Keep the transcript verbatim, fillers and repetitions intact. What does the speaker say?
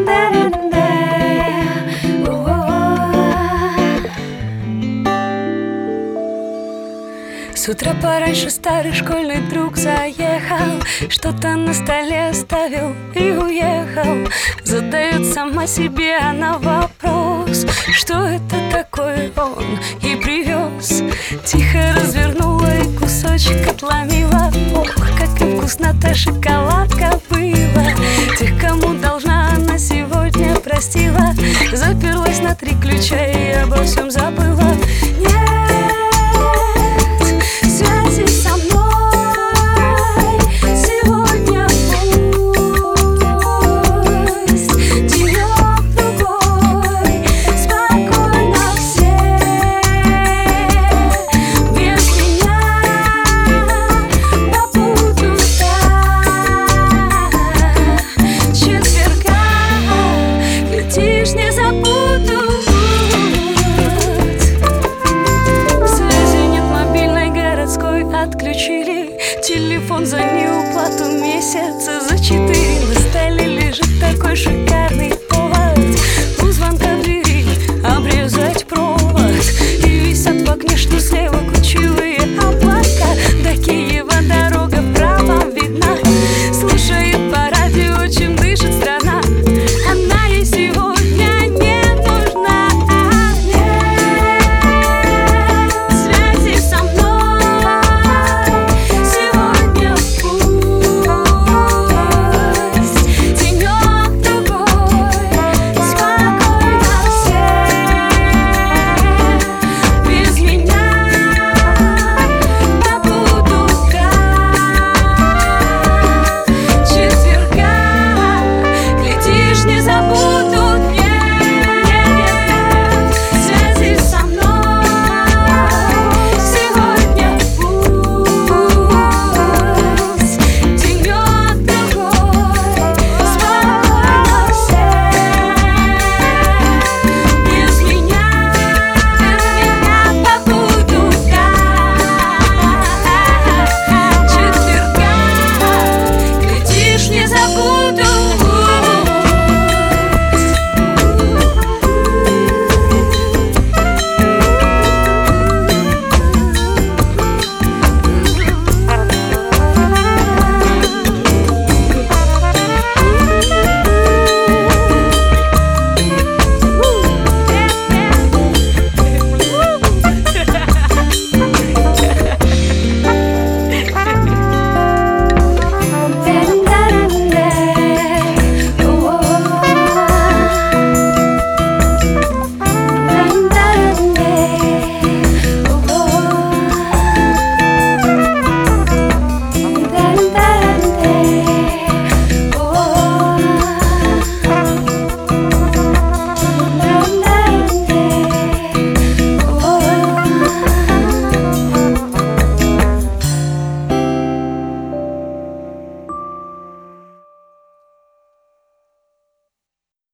С утра пораньше старый школьный друг заехал, что-то на столе оставил и уехал. Задает сама себе она вопрос, что это такое он и привез. Тихо развернула и кусочек отломила. Ох, как и вкусна-то шоколадка была. Тех, кому должна, она сегодня простила. Заперлась на три ключа и обо всем забыла.